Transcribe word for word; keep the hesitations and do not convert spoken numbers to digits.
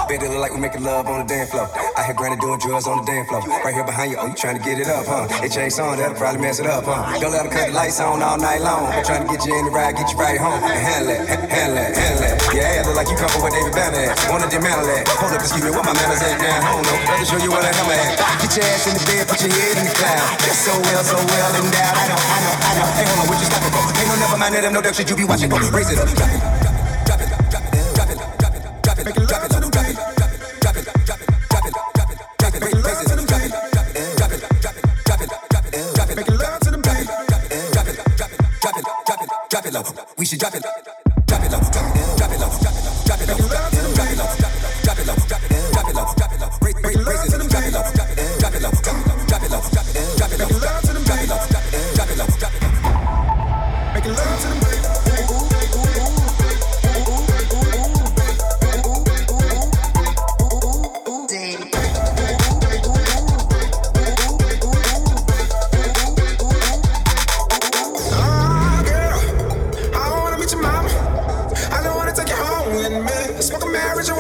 Bet it look like we making love on the dance floor. I had granny doing drugs on the dance floor. Right here behind you, oh, you trying to get it up, huh? It changed song, that'll probably mess it up, huh? Don't let them cut the lights on all night long. I'm trying to get you in the ride, get you right home. And handle it, handle it, handle it. Yeah, it look like you come from where David Banner at. Wanna dismantle that. Hold up, excuse me, where my manners at down home, though. Let me show you where the hammer at. Get your ass in the bed, put your head in the cloud. That's so well, so well endowed. I know, I know, I know. Hey, hold on, what you stopping for? Ain't no never mind that, no duck shit you be watching for. Raise it up, drop it, drop it, drop it, drop it, drop it, drop it, drop it, drop it, drop it, drop it, drop it, drop it, drop it, drop it, raise it up, drop it, drop it, drop it, drop it, drop it, drop it, drop it, make love to the beat, drop it, drop it, drop it, drop it, drop it, drop it low. We should drop it, drop it low, drop it, drop it low, drop it, drop it low, drop it, drop it low, drop it low, drop it, drop it low, drop it low, raise it, raise it, drop it low, drop it, drop it low, drop it, drop it low, drop it, drop it low, drop it, drop it low, drop it, drop it low, drop it, making love to the beat. Marriage